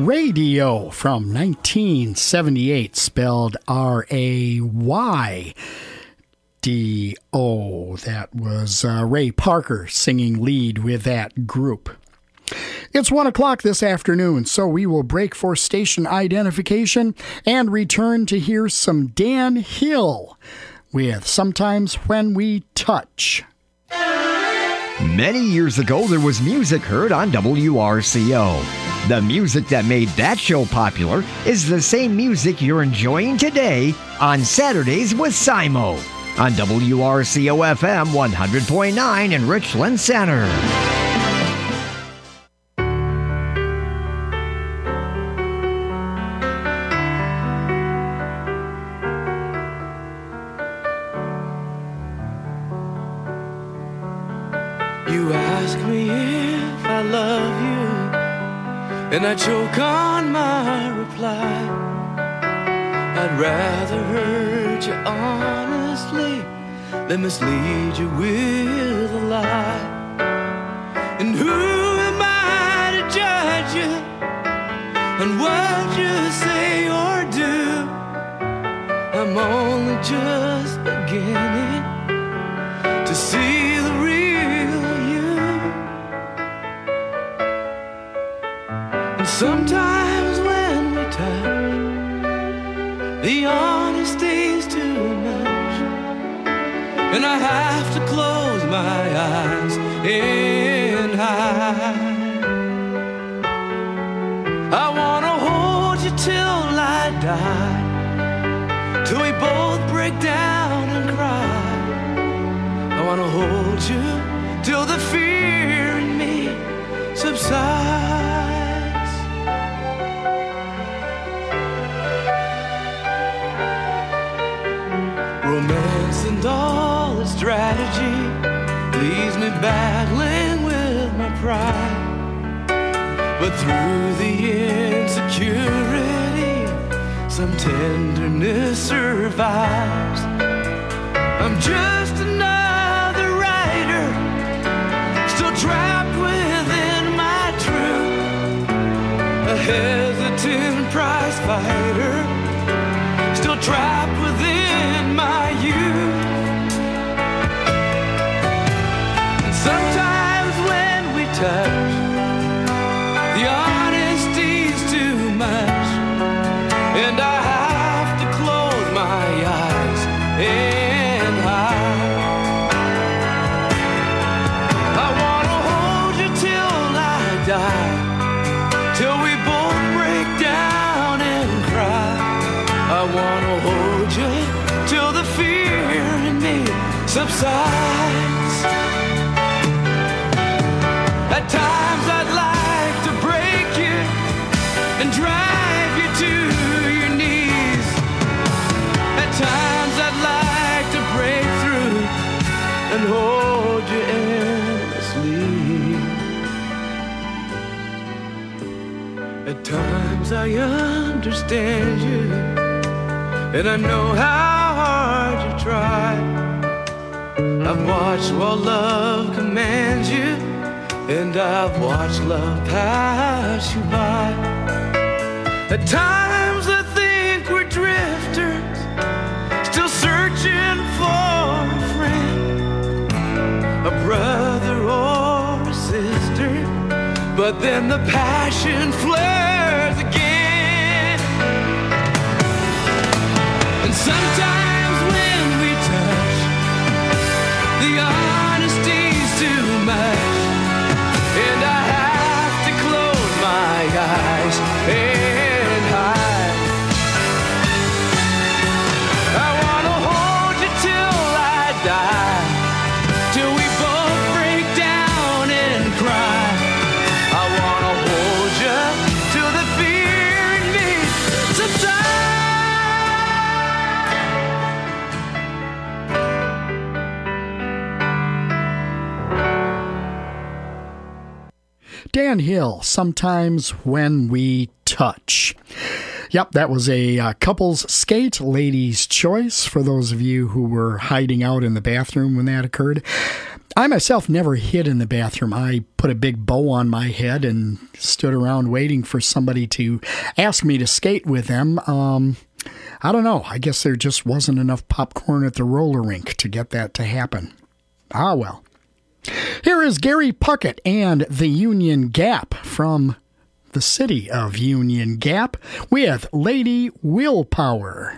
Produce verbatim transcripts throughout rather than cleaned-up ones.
Radio from nineteen seventy-eight, spelled R A Y D O. That was uh, Ray Parker singing lead with that group. It's one o'clock this afternoon, so we will break for station identification and return to hear some Dan Hill with Sometimes When We Touch. Many years ago, there was music heard on W R C O. The music that made that show popular is the same music you're enjoying today on Saturdays with Simo on W R C O F M one hundred point nine in Richland Center. You ask me if I love you, and I choke on my reply. I'd rather hurt you honestly than mislead you with a lie. And who am I to judge you on what you say or do? I'm only just beginning to see the real you. And sometimes when we touch, the honesty's too much, and I have to close my eyes and hide. I wanna hold you till I die, till we both break down and cry. I wanna hold you till the fear in me subsides. Romance and all its strategy leaves me battling with my pride. But through the insecurity, some tenderness survives. I'm just another writer, still trapped within my truth. A hesitant prize fighter, still trapped within my youth. And sometimes when we touch, the honesty's too much, and I have to close my eyes and hide. I wanna hold you till I die, till we both break down and cry. I wanna hold you till the fear in me subsides. At times I'd like to break you and drive you to your knees. At times I'd like to break through and hold you endlessly. At times I understand you, and I know how hard you try. I've watched while love commands you, and I've watched love pass you by. At times I think we're drifters, still searching for a friend, a brother or a sister. But then the passion flares again. And sometimes when we touch, the honesty's too much, and I have to close my eyes and hide. I wanna hold you till I die, till we both break down and cry. I wanna hold you till the fear in me subsides. Dan Hill, Sometimes When We Touch. Yep, that was a uh, couples skate, ladies' choice, for those of you who were hiding out in the bathroom when that occurred. I myself never hid in the bathroom. I put a big bow on my head and stood around waiting for somebody to ask me to skate with them. Um, I don't know. I guess there just wasn't enough popcorn at the roller rink to get that to happen. Ah, well. Here is Gary Puckett and the Union Gap from the city of Union Gap with Lady Willpower.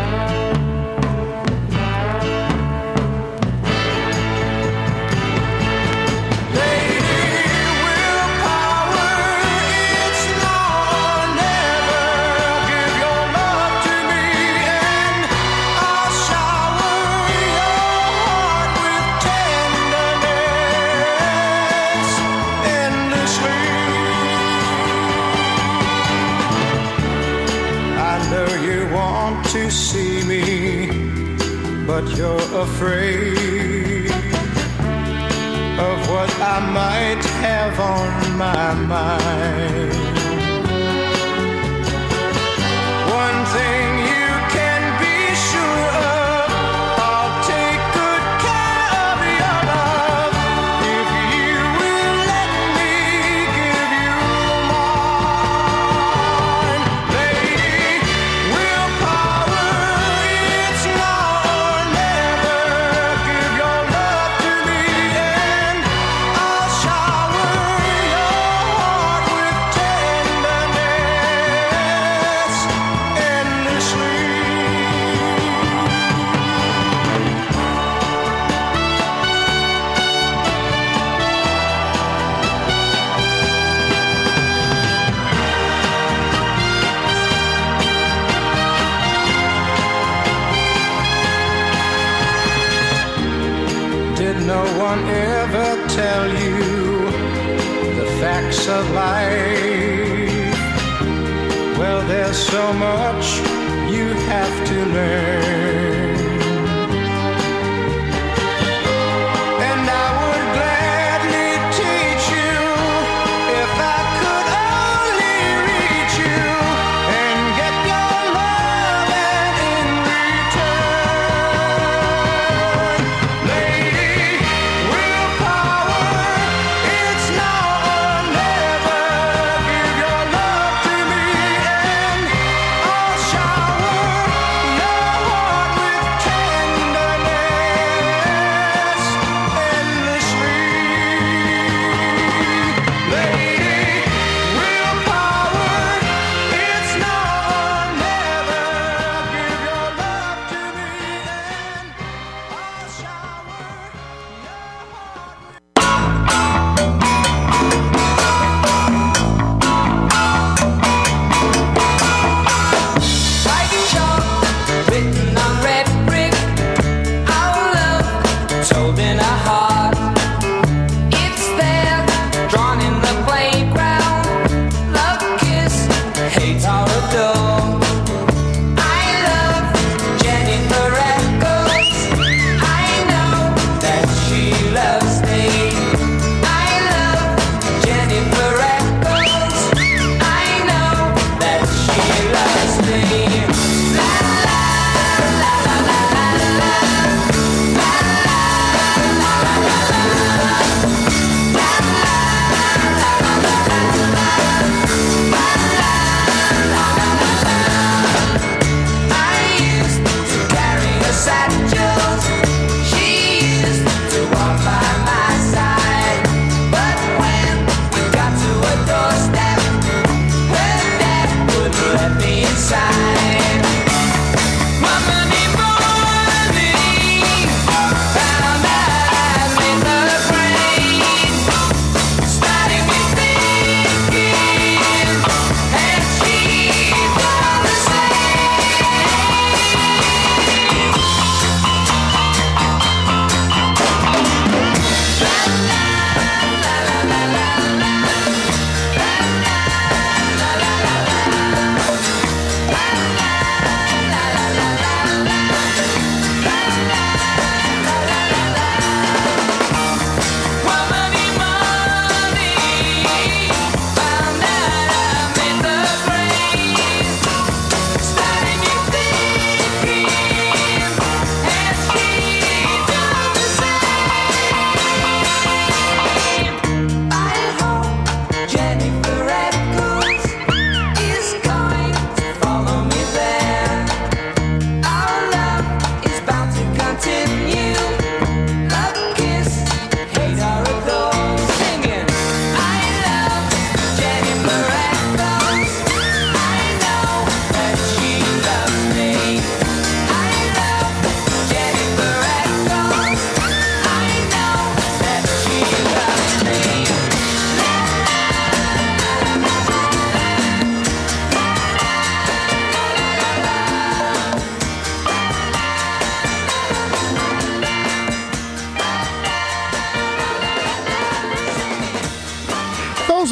To see me, but you're afraid of what I might have on my mind. One thing you can be sure of, I'll take good care of your love if you will let me give you mine. Lady Willpower, it's now or never. Give your love to me and I'll shower your heart with tenderness endlessly. Did no one ever tell you the facts of life? Well, there's so much you have to learn. And I would gladly teach you if I could only reach you and get your love and in return. Lady Willpower, it's now or never. Give your love to me and I'll shower your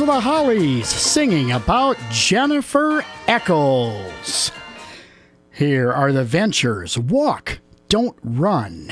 the Hollies singing about Jennifer Eccles. Here are the Ventures, Walk, Don't Run.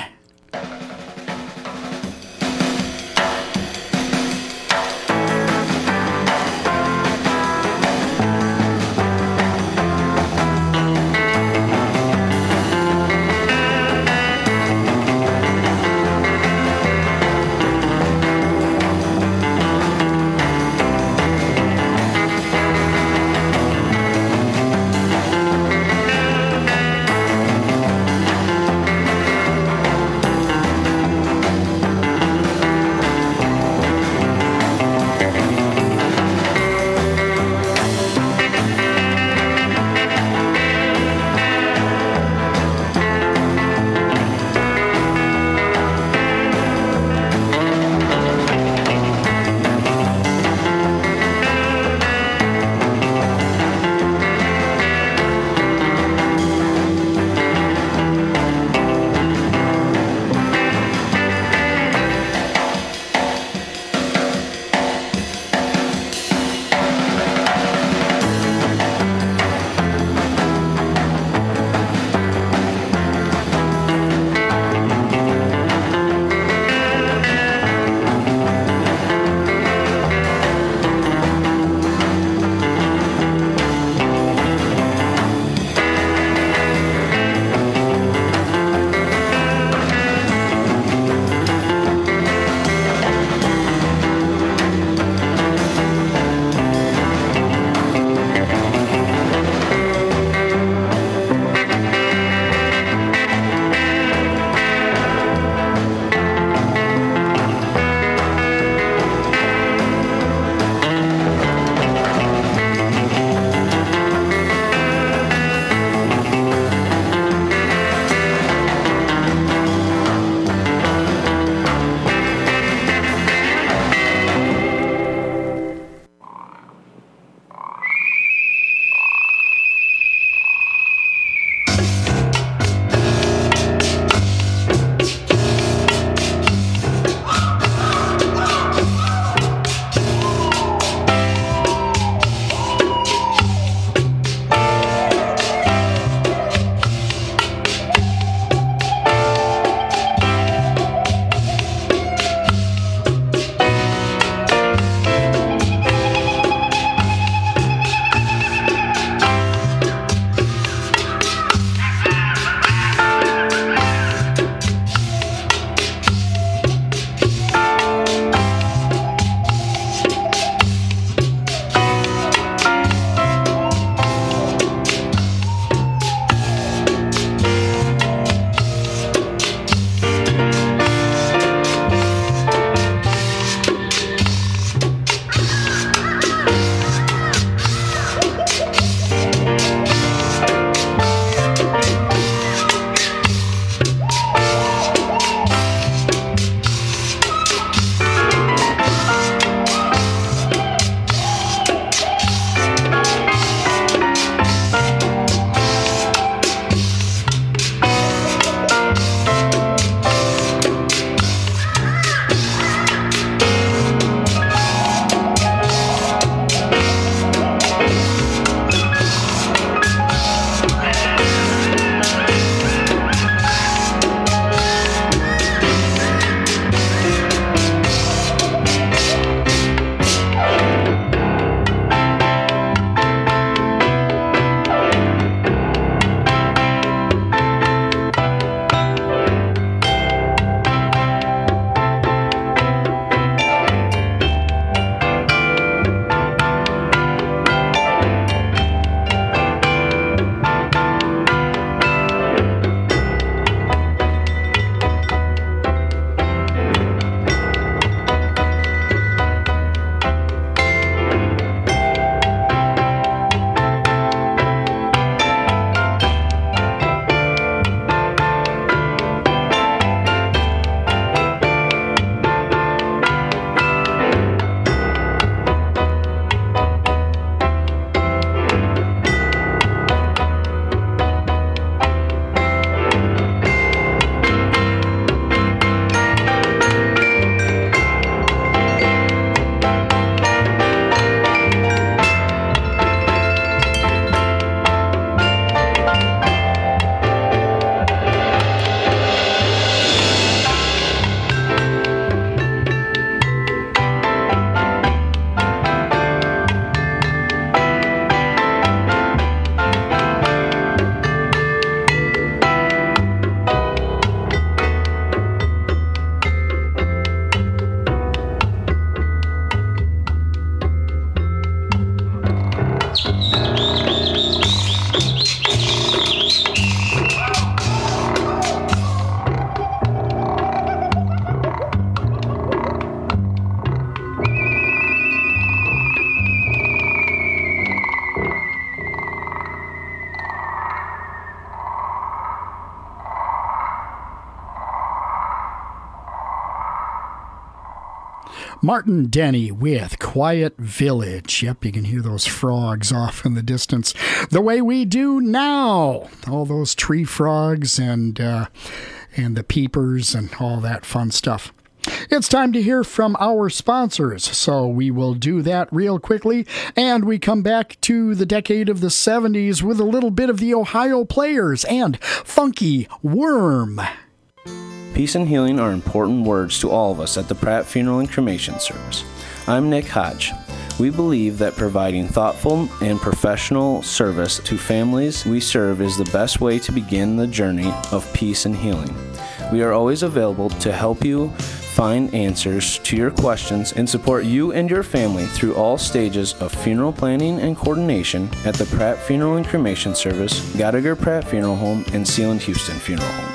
Martin Denny with Quiet Village. Yep, you can hear those frogs off in the distance the way we do now. All those tree frogs and uh, and the peepers and all that fun stuff. It's time to hear from our sponsors, so we will do that real quickly, and we come back to the decade of the seventies with a little bit of the Ohio Players and Funky Worm. Peace and healing are important words to all of us at the Pratt Funeral and Cremation Service. I'm Nick Hodge. We believe that providing thoughtful and professional service to families we serve is the best way to begin the journey of peace and healing. We are always available to help you find answers to your questions and support you and your family through all stages of funeral planning and coordination at the Pratt Funeral and Cremation Service, Gallagher Pratt Funeral Home, and Sealand Houston Funeral Home.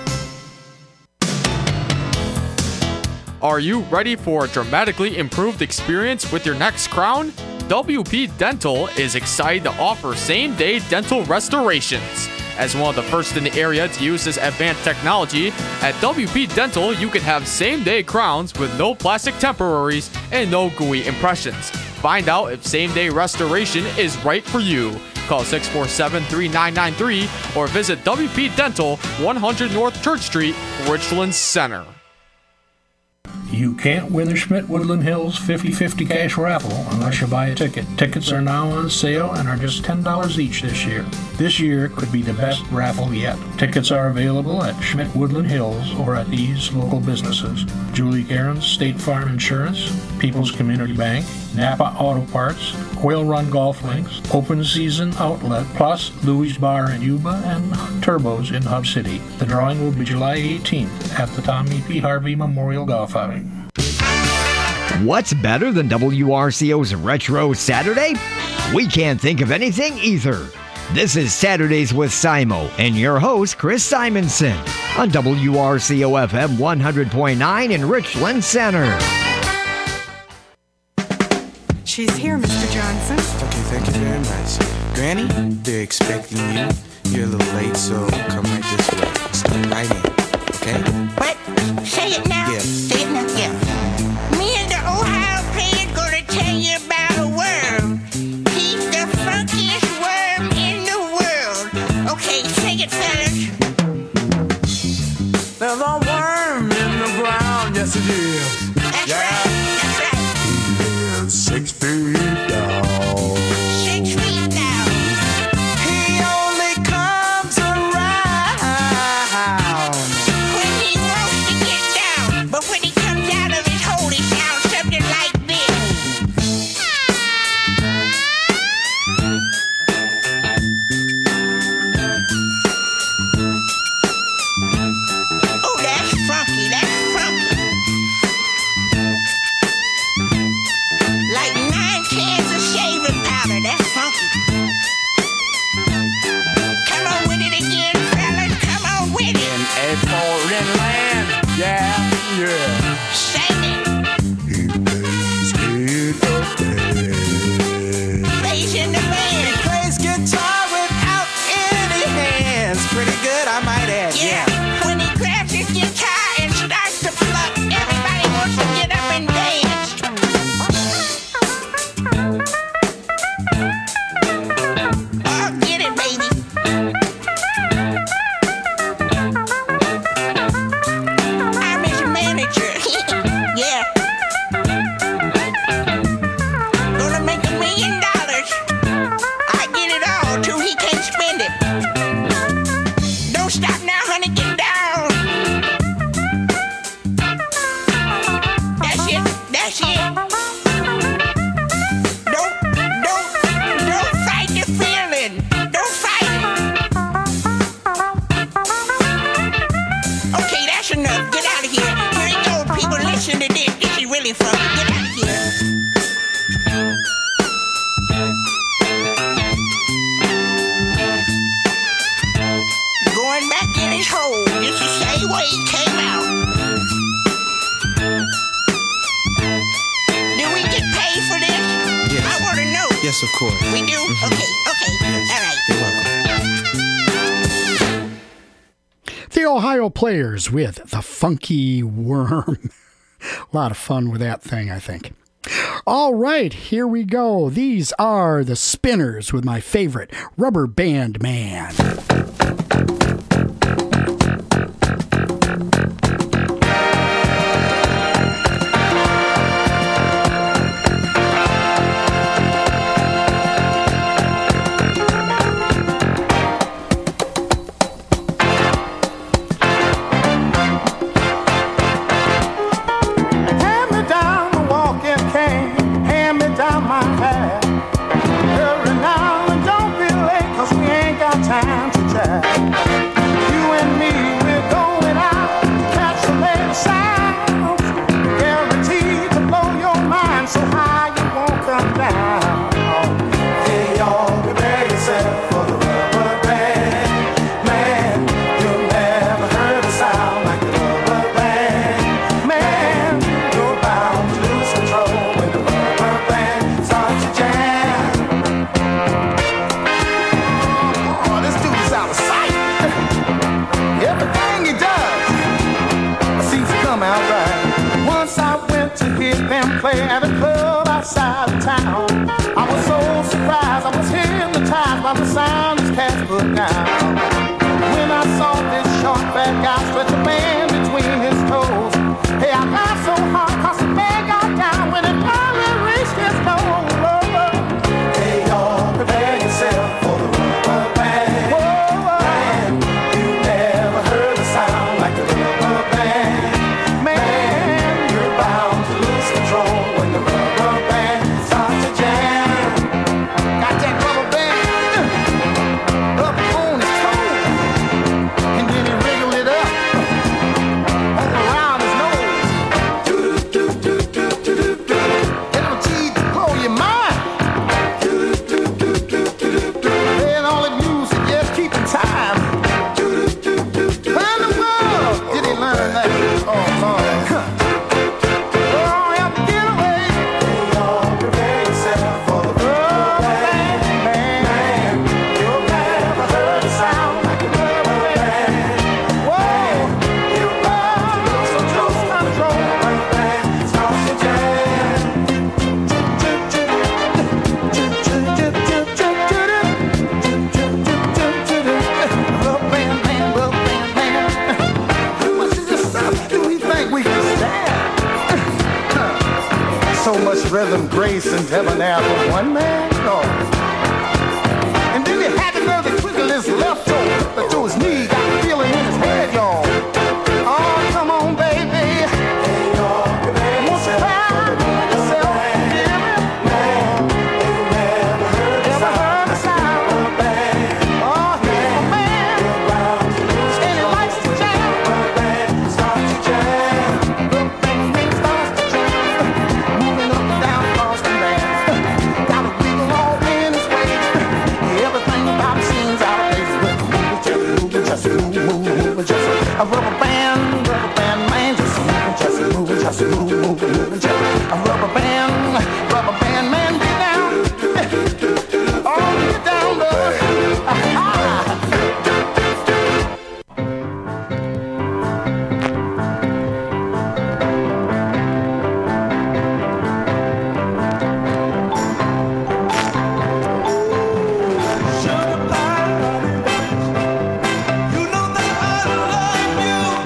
Are you ready for a dramatically improved experience with your next crown? W P Dental is excited to offer same-day dental restorations. As one of the first in the area to use this advanced technology, at W P Dental you can have same-day crowns with no plastic temporaries and no gooey impressions. Find out if same-day restoration is right for you. Call six four seven, three nine nine three or visit W P Dental, one hundred North Church Street, Richland Center. You can't win the Schmidt Woodland Hills fifty fifty cash raffle unless you buy a ticket. Tickets are now on sale and are just ten dollars each this year. This year could be the best raffle yet. Tickets are available at Schmidt Woodland Hills or at these local businesses: Julie Cairns State Farm Insurance, People's Community Bank, Napa Auto Parts, Quail Run Golf Links, Open Season Outlet, plus Louis Bar in Yuba and Turbos in Hub City. The drawing will be July eighteenth at the Tommy P. Harvey Memorial Golf Outing. What's better than W R C O's Retro Saturday? We can't think of anything either. This is Saturdays with Simo and your host, Chris Simonson, on W R C O F M one hundred point nine in Richland Center. She's here, Mister Johnson. Okay, thank you very much. Granny, they're expecting you. You're a little late, so come right this way. Step right in, okay? What? Say it now. Yeah. Say it now. Yeah. Me and the Ohio Players gonna tell you about a worm. He's the funkiest worm in the world. Okay, sing it, fellas. There's a worm in the ground, yes it is. That's Yeah. right. That's right. Six feet down. Six feet down. He only comes around When he wants to get down, but when he comes out of his hole, he sounds something like this. Oh, that's funky. That's funky. Like nine cans of shaving powder. That's funky. Come on with it again, fellas. Come on with it. in a foreign land. Yeah, yeah. Sing it. He plays guitar. Plays in the He band. plays guitar without any hands. Pretty good, I might add. Yeah. When he grabs his guitar and starts to pluck, everybody wants to get up and dance. Oh, get it, baby. I'm his manager. Yeah. Gonna make a million dollars. I get it all till he can't spend it. Don't stop now, honey, get down. That's it, that's it. Don't, don't, don't fight the feeling. Don't fight it. Okay, that's enough. Get out of here. Here you go, people. Listen to this. This is really fun. Get out of here. Going back in his hole. It's the same way he came out. Do we get paid for this? Yes. I want to know. Yes, of course. We do? Okay, okay. All right. You're welcome. The Ohio Players with The Funky Worm. A lot of fun with that thing, I think. All right, here we go. These are the Spinners with my favorite, Rubber Band Man. At a club outside of town, I was so surprised, I was hypnotized by the sound his cats put down. When I saw this short fat guy stretch a man between his toes, hey, I laughed so hard 'cause the man got down when it finally reached his nose. Hey, y'all, prepare yourself for the rubber band. Whoa, man, you never heard a sound like the rubber band. Man, you're bound to lose control when the rubber band starts to jam. Got that rubber band up on his toe, and then he wriggled it up all around his nose. Guaranteed to blow your mind. Playing all the music, yes, keeping time. Where in the world did he learn that? Oh, Lord. So much rhythm, grace, and debonair for one man? No. And then he had the nerve to twiddle his left toe to his knee, got the feeling in his head, y'all. Oh, come on, baby. Won't you cry yourself? Hear me? Never heard a sound. Oh, he's a man, and he likes to jam. Starts to jam. The band starts to jam. Moving up and down across the land. Got a wiggle all in his waist. Everything about him seems out of place. But moving, just moving, just moving, moving, just a rubber band, rubber band man, just moving, just moving, just moving, moving, moving, just a rubber band, rubber band man, get down, oh, get down, brother. Ah. You know that I love you.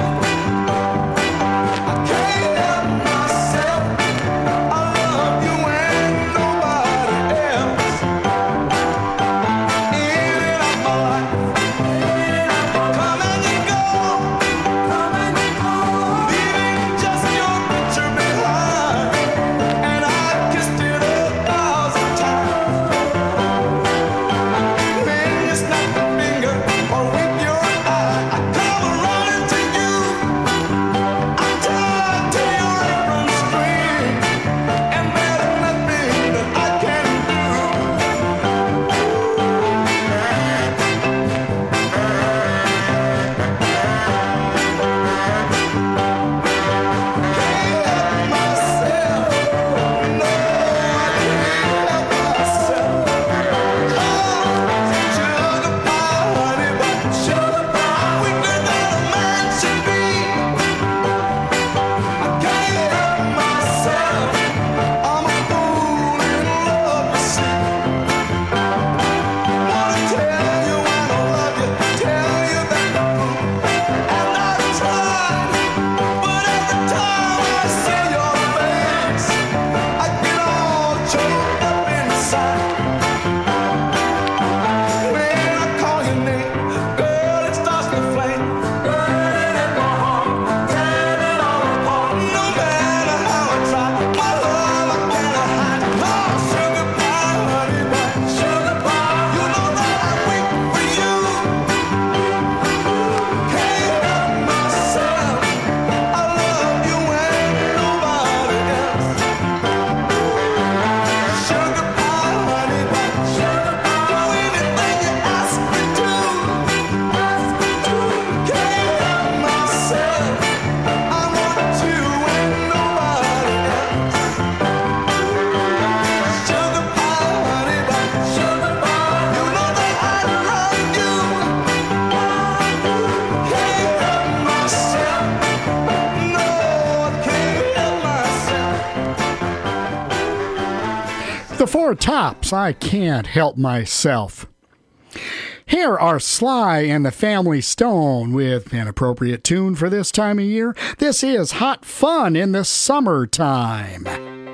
Four Tops, I Can't Help Myself. Here are Sly and the Family Stone with an appropriate tune for this time of year. This is Hot Fun in the Summertime.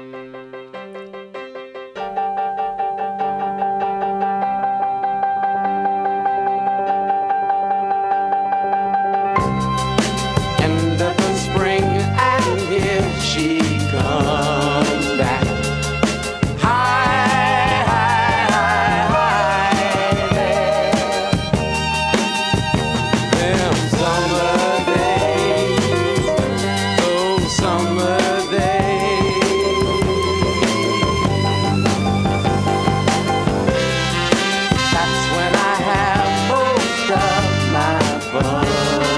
End of the spring and here she comes back. High, high, high, high there. Them summer days, those summer days. That's when I have most of my fun.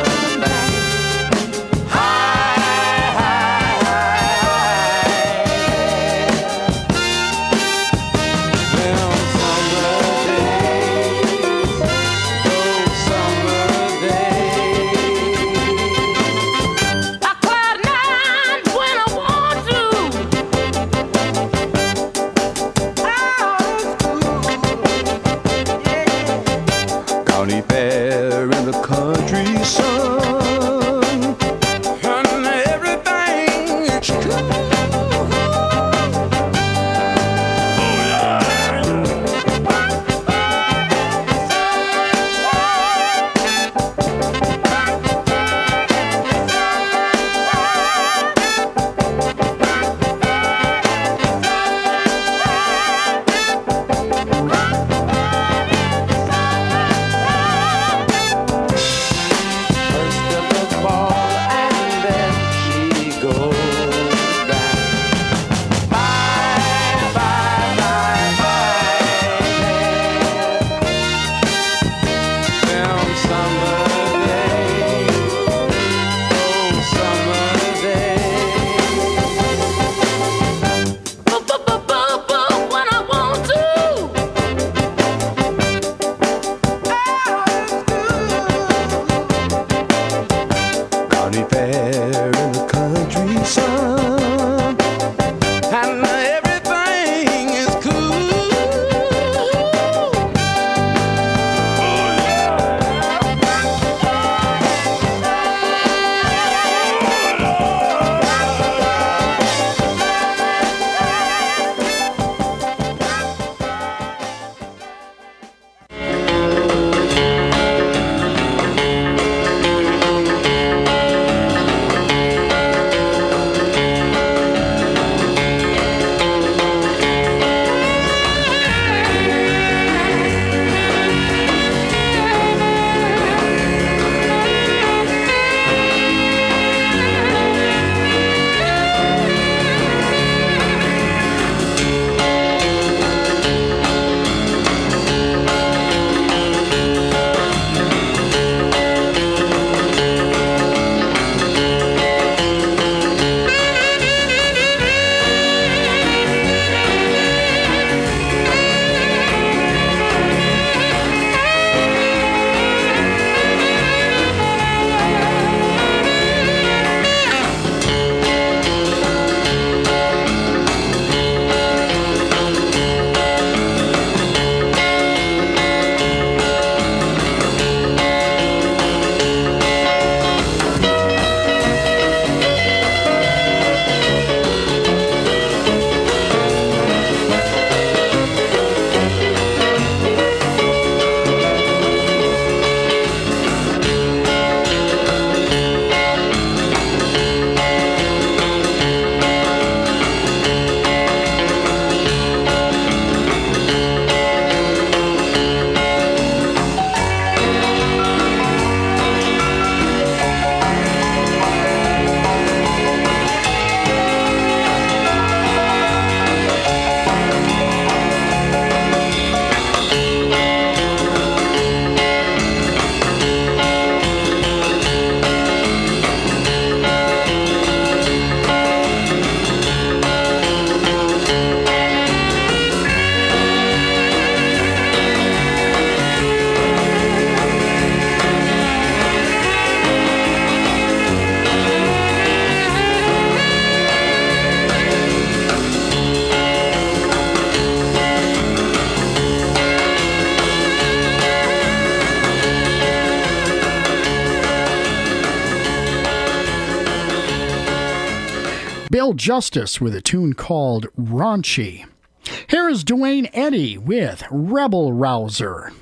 County fair in the country sun, and everything is cool. First of Bill Justice with a tune called Raunchy. Here is Dwayne Eddy with Rebel Rouser.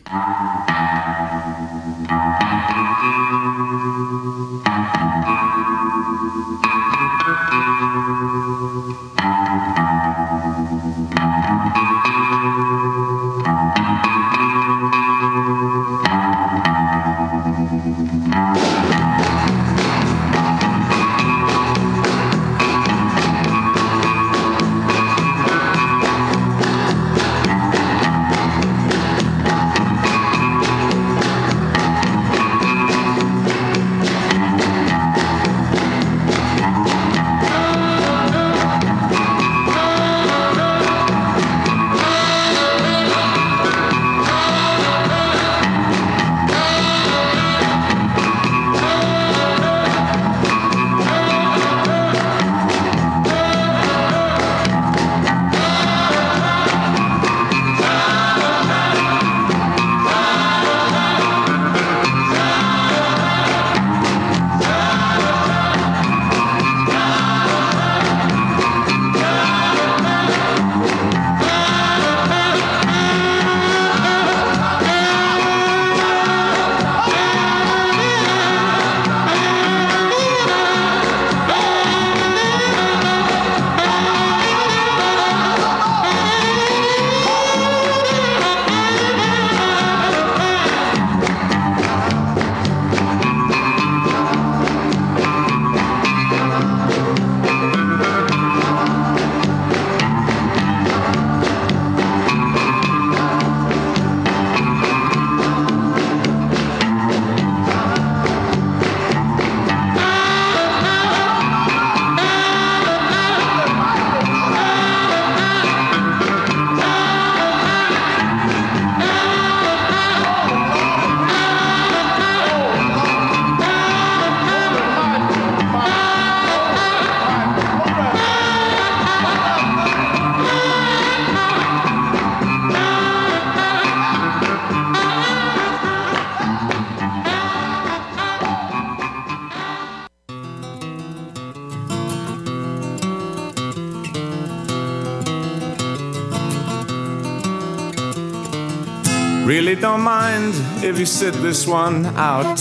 Really don't mind if you sit this one out.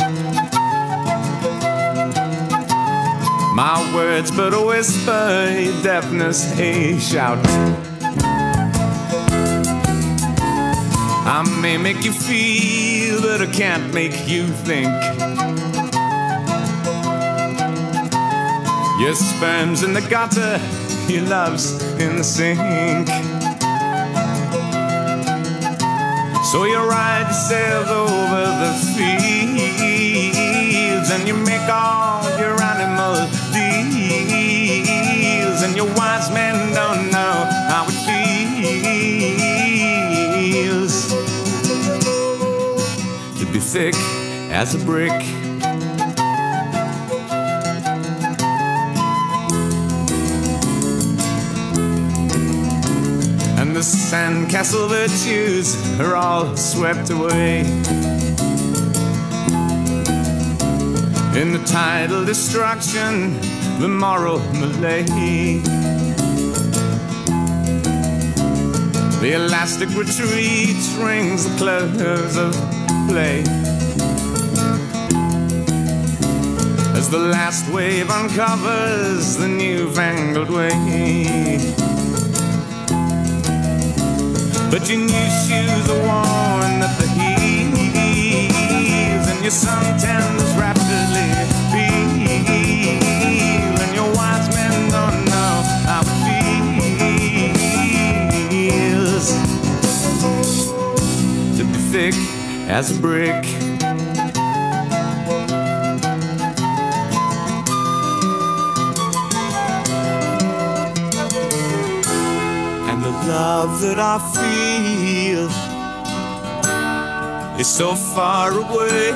My words but a whisper, your deafness a shout. I may make you feel, but I can't make you think. Your sperm's in the gutter, your love's in the sink. So you ride yourself over the fields, and you make all your animal deals, and your wise men don't know how it feels to be thick as a brick. The sandcastle virtues are all swept away in the tidal destruction, the moral malaise. The elastic retreat rings the close of play as the last wave uncovers the newfangled way. But your new shoes are worn at the heels, and your suntans rapidly peel, and your wise men don't know how it feels to be thick as a brick. Love that I feel is so far away.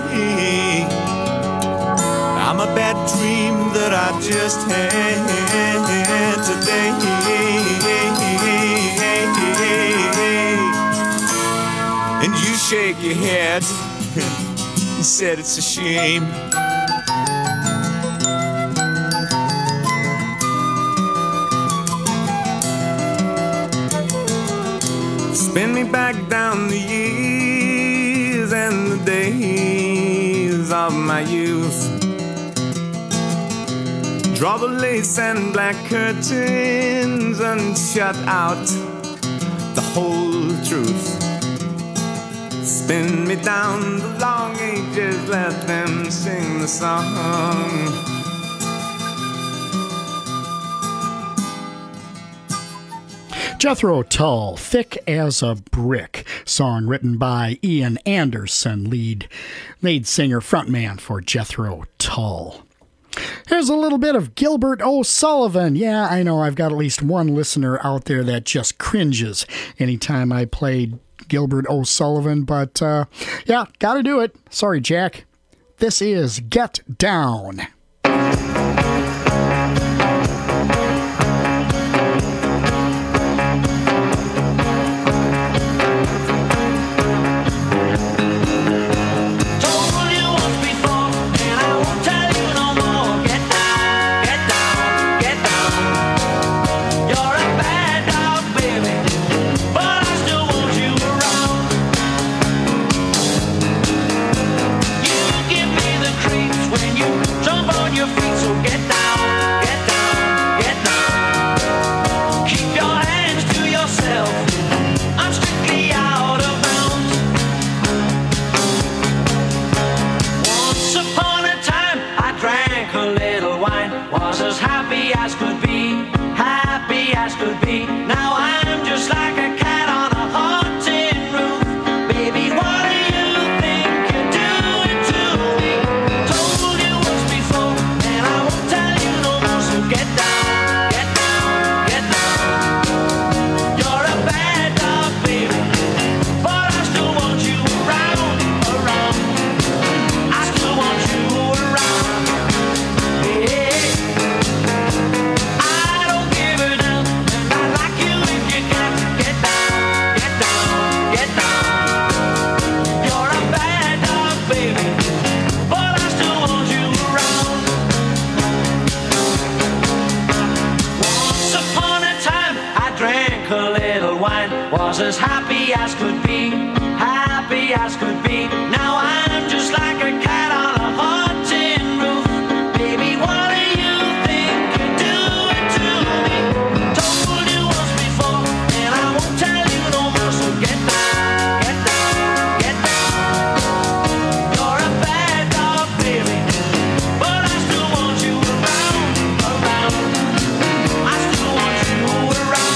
I'm a bad dream that I just had today. And you shake your head and said it's a shame. Spin me back down the years and the days of my youth. Draw the lace and black curtains and shut out the whole truth. Spin me down the long ages, let them sing the song. Jethro Tull, Thick as a Brick, song written by Ian Anderson, lead lead singer frontman for Jethro Tull. Here's a little bit of Gilbert O'Sullivan. Yeah, I know I've got at least one listener out there that just cringes anytime I play Gilbert O'Sullivan, but uh, yeah, gotta do it. Sorry, Jack. This is Get Down. As happy as could be, happy as could be. Now I'm just like a cat on a haunted roof. Baby, what do you think you're doing to me? Told you once before, and I won't tell you no more. So get down, get down, get down. You're a bad dog, baby, but I still want you around, around. I still want you around.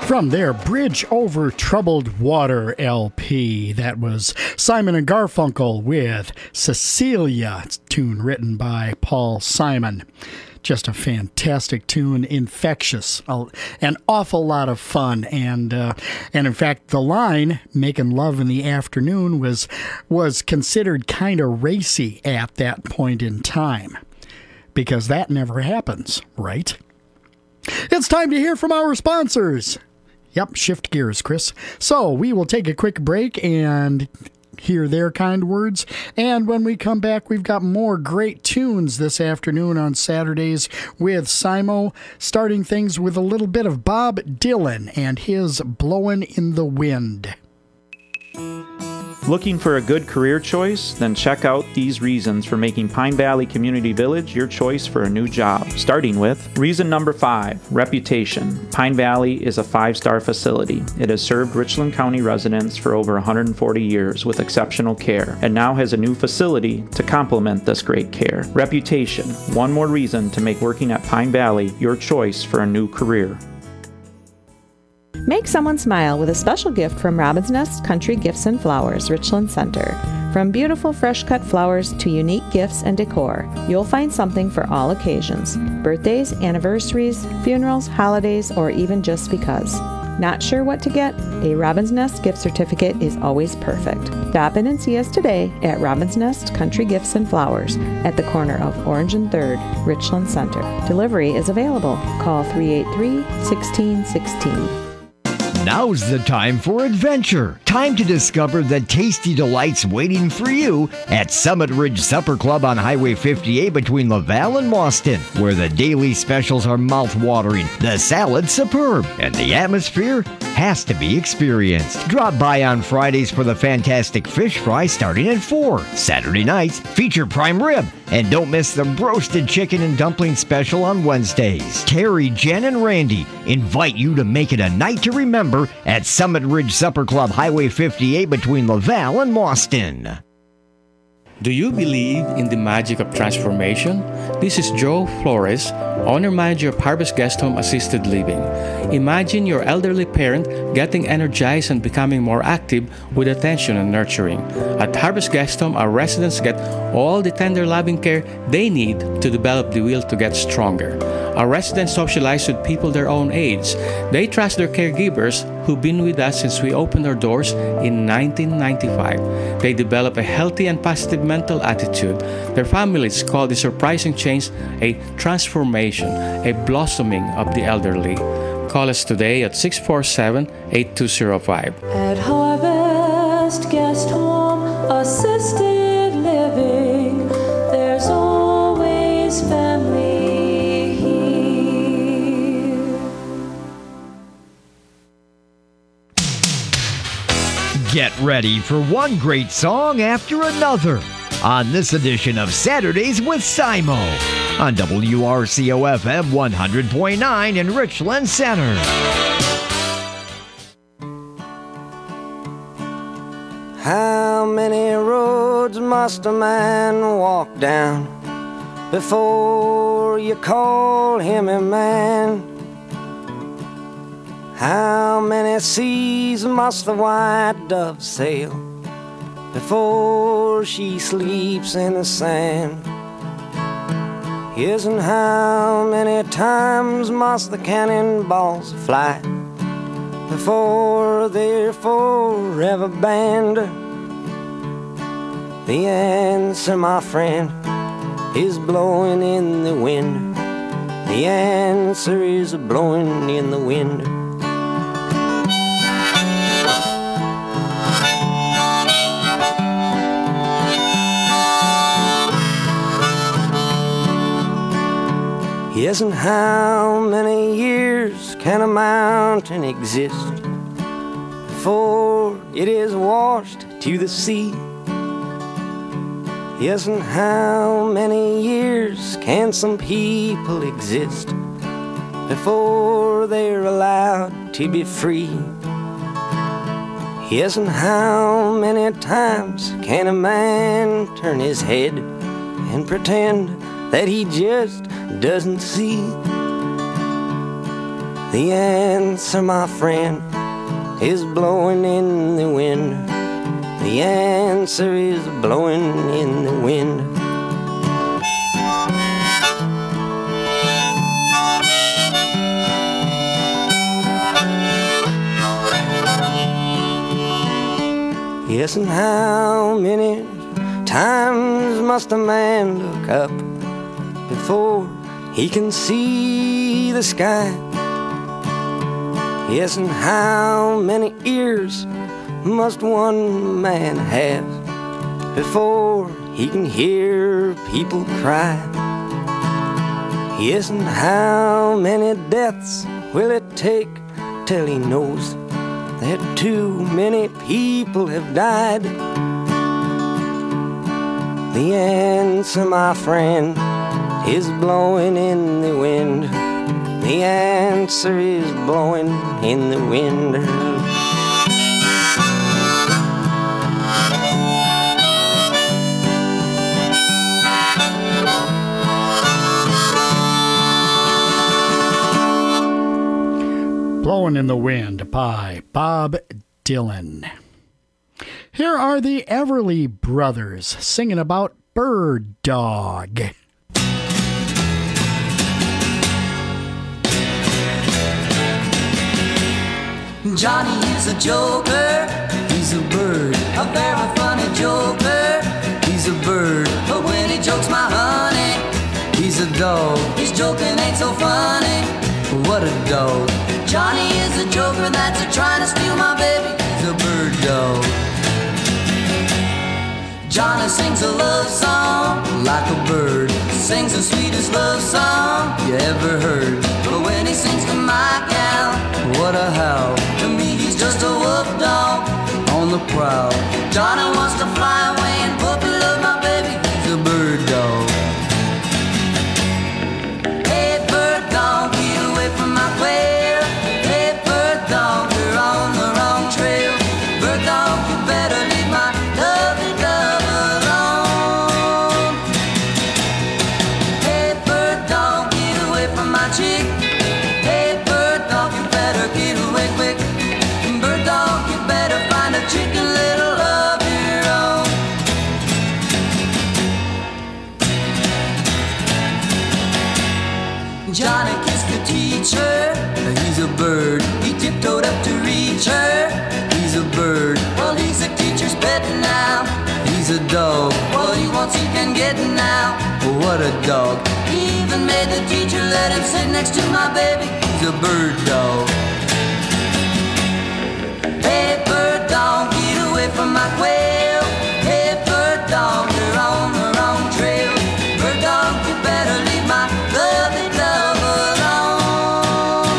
From their Bridge Over Troubled Water L P, that was Simon and Garfunkel with Cecilia, tune written by Paul Simon. Just a fantastic tune, infectious, an awful lot of fun, and uh, and in fact, the line "Making Love in the Afternoon" was was considered kind of racy at that point in time, because that never happens, right? It's time to hear from our sponsors. Yep, shift gears, Chris. So we will take a quick break and hear their kind words. And when we come back, we've got more great tunes this afternoon on Saturdays with Simo, starting things with a little bit of Bob Dylan and his Blowin' in the Wind. Looking for a good career choice? Then check out these reasons for making Pine Valley Community Village your choice for a new job. Starting with reason number five, reputation. Pine Valley is a five-star facility. It has served Richland County residents for over one hundred forty years with exceptional care, and now has a new facility to complement this great care. Reputation. One more reason to make working at Pine Valley your choice for a new career. Make someone smile with a special gift from Robin's Nest Country Gifts and Flowers, Richland Center. From beautiful fresh-cut flowers to unique gifts and decor, you'll find something for all occasions. Birthdays, anniversaries, funerals, holidays, or even just because. Not sure what to get? A Robin's Nest gift certificate is always perfect. Stop in and see us today at Robin's Nest Country Gifts and Flowers at the corner of Orange and third, Richland Center. Delivery is available. Call three eight three, one six one six. Now's the time for adventure. Time to discover the tasty delights waiting for you at Summit Ridge Supper Club on Highway fifty-eight between Laval and Mauston, where the daily specials are mouth-watering, the salad superb, and the atmosphere has to be experienced. Drop by on Fridays for the fantastic fish fry starting at four. Saturday nights feature prime rib, and don't miss the roasted chicken and dumpling special on Wednesdays. Terry, Jen, and Randy invite you to make it a night to remember at Summit Ridge Supper Club, Highway fifty-eight between Laval and Mauston. Do you believe in the magic of transformation? This is Joe Flores, owner-manager of Harvest Guest Home Assisted Living. Imagine your elderly parent getting energized and becoming more active with attention and nurturing. At Harvest Guest Home, our residents get all the tender loving care they need to develop the will to get stronger. Our residents socialize with people their own age. They trust their caregivers who've been with us since we opened our doors in nineteen ninety-five. They develop a healthy and positive mental attitude. Their families call the surprising change a transformation, a blossoming of the elderly. Call us today at six four seven, eight two zero five. At Harvest Guest Home Assisted Living, there's always family. Get ready for one great song after another on this edition of Saturdays with Simo on W R C O F M one hundred point nine in Richland Center. How many roads must a man walk down before you call him a man? How many seas must the white dove sail before she sleeps in the sand? Yes, and how many times must the cannonballs fly before they're forever banned? The answer, my friend, is blowing in the wind. The answer is blowing in the wind. Yes, and how many years can a mountain exist before it is washed to the sea? Yes, and how many years can some people exist before they're allowed to be free? Yes, and how many times can a man turn his head and pretend that he just doesn't see? The answer, my friend, is blowing in the wind. The answer is blowing in the wind. Yes, and how many times must a man look up before he can see the sky? Yes, and how many ears must one man have before he can hear people cry? Yes, and how many deaths will it take till he knows that too many people have died? The answer, my friend, is blowing in the wind. The answer is blowing in the wind. Blowing in the Wind by Bob Dylan. Here are the Everly Brothers singing about Bird Dog. Johnny is a joker, he's a bird, a very funny joker, he's a bird, but when he jokes my honey, he's a dog, his joking ain't so funny, what a dog. Johnny is a joker that's a trying to steal my baby, he's a bird dog. Johnny sings a love song like a bird, sings the sweetest love song you ever heard, but when he sings to my gal, what a howl. To me he's just a wolf dog on the prowl. Johnny wants to fly away and puppy love my baby, he's a bird dog. Hey bird dog, get away from my quail. Hey bird dog, you're on the wrong trail. Bird dog, you better leave my lovely dove alone. Hey bird dog, get away from my chick. Hey bird dog, you better get away quick. Bird dog, you better find a chicken little of your own. Johnny kissed the teacher, he's a bird. He tiptoed up to reach her, he's a bird. Well, he's the teacher's pet now, he's a dog. What he wants he can get now, what a dog. He even made the teacher let him sit next to my baby, he's a bird dog. Hey bird dog, get away from my quail. Hey bird dog, you're on the wrong trail. Bird dog, you better leave my lovely dove alone.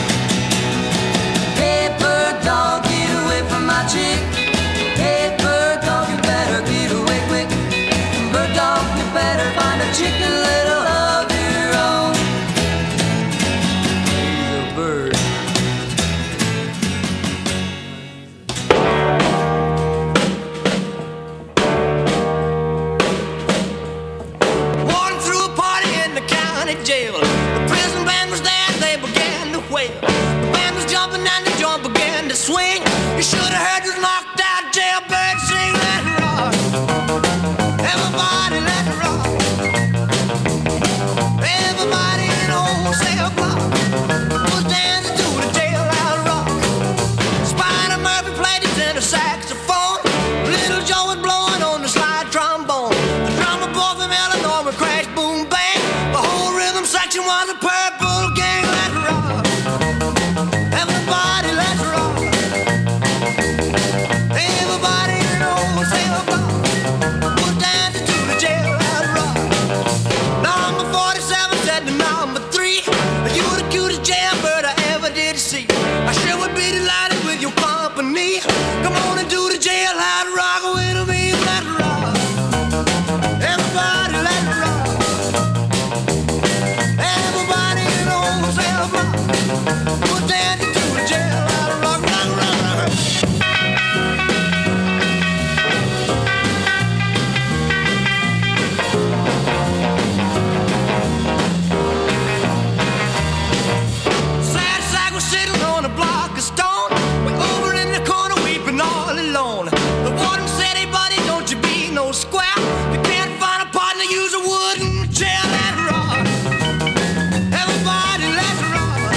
Hey bird dog, get away from my chick. Hey bird dog, you better get away quick. Bird dog, you better find a chicken little of your own. He's a bird. Walking through a party in the county jail. The prison band was there, they began to wail. The band was jumping and the joint began to swing. You should have heard this knocked out jailbird sing. Let it rock. Everybody let it rock. Everybody in the whole cell block was dancing to the jailhouse rock. Spider Murphy played his tenor saxophone. Little Joe was blowing on the slide trombone. The drummer boy from Illinois would crash, boom, bang. The whole rhythm section was a purple gang. Let's rock. Everybody, let's rock. sitting on a block of stone, way over in the corner weeping all alone. The warden said, hey buddy, don't you be no square. You can't find a partner, use a wooden chair. Let's rock. Everybody, let's rock.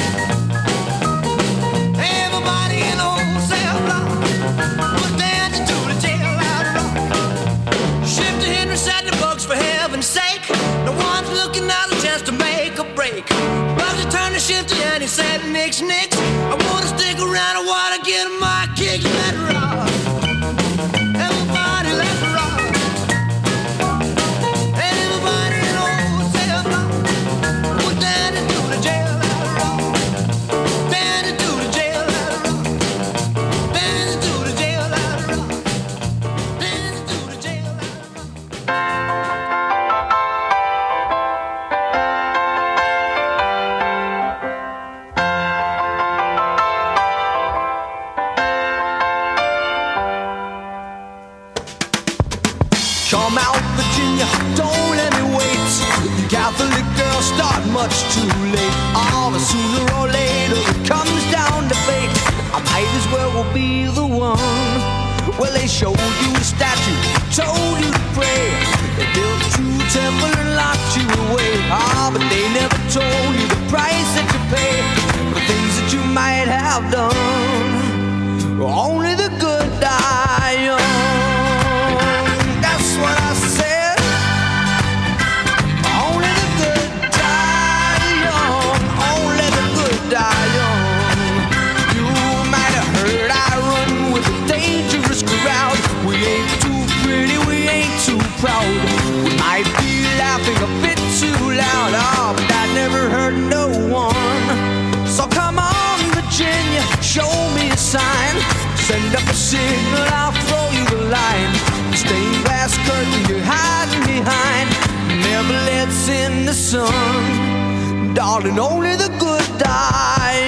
Everybody in the old cell block was dancing to the jailhouse rock. Shifty Henry said the bugs for heaven's sake. No one's looking out a chance to make a break. Bugsy turned to Shifty and he said, Nix, Nix, I wanna stick around, I wanna get my kick. Let's rock. Everybody, let's rock. Everybody in the old cell block was dancing to the jailhouse rock. Dancing to the jailhouse rock. Dancing to the jailhouse rock. Dancing to the jailhouse rock. Come out, Virginia, don't let me wait. Catholic girls start much too late. Oh, but sooner or later it comes down to fate. I might as well be the one. Well, they showed you a statue, told you to pray. They built a true temple and locked you away. Ah, but they never told you the price that you pay for things that you might have done. Only the good die young. That's what I said. Only the good die young. Only the good die young. You might have heard I run with a dangerous crowd. We ain't too pretty, we ain't too proud. We might be laughing a bit too loud. Oh, but that never hurt no one. So come on, Virginia, show me a sign. Send up a signal, I'll throw you a line. Stained glass curtain you're hiding behind never lets in the sun. Darling, only the good die